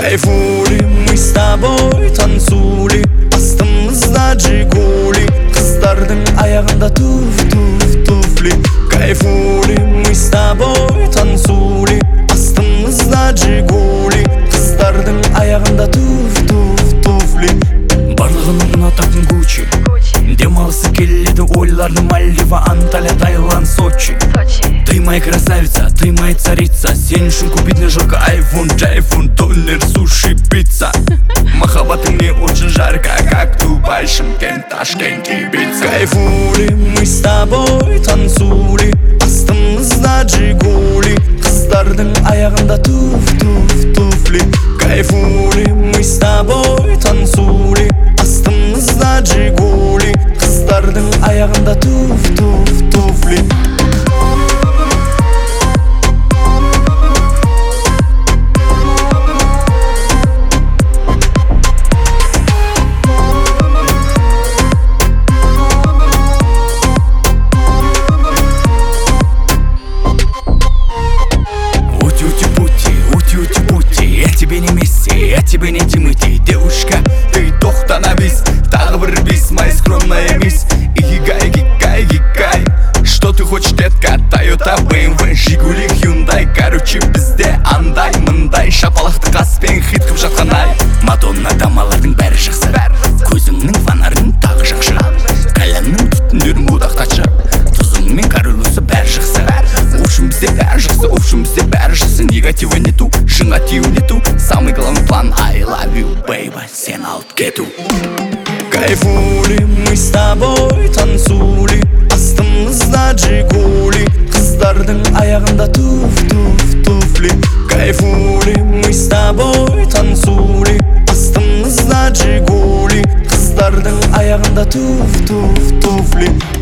Кайфули, мы с тобой танцули, астымызда Жигули, қыздардың аяғында туфли. Кайфули, мы с тобой танцули, астымызда Жигули, қыздардың аяғында туфли. Барлығын ұнататын Гуччи, демалысы келеді ойларды Мальдива, Анталия, Таиланд, Сочи. Ты моя красавица, ты моя царица, сен үшін купить не жалко айфон, джайфон, тонер, суши, пицца. Махаббаты мне очень жарко, как Дубай, Шымкент, Ташкент, Ибица. Кайфули, мы с тобой танцули, астымызда Жигули, қыздардың аяғында туфли. Кайфули, мы с тобой танцули, астымызда Жигули, қыздардың аяғында туфли. Я тебе не Месси, я тебе не Тимати. Девушка, ты тоқтана бис, тағы бір бис, моя скромная мисс. Игигай, гигай, гигай. Что ты хочешь, детка? Toyota, BMW, Жигули, Hyundai. Короче, бізде андай, мындай шапалақты қаспен хит қып жатқан ай. Мадонна дамалардың бәрі жақсы, көзіңнің фонарың тағы жақсы, кальянның түтіндерін будақтатшы, тұзың мен каролусы бәрі жақсы. В общем, бізде бәрі жақсы, в общем, бізде бәрі жақсы. Негатива нету, шыңатива нету. Самый главный план I love you, baby, сен алып кету. Кайфули, мы с тобой танцули, астымызда Жигули, қыздардың аяғында туфли. Кайфули, мы с тобой танцули, астымызда Жигули, қыздардың аяғында туфли.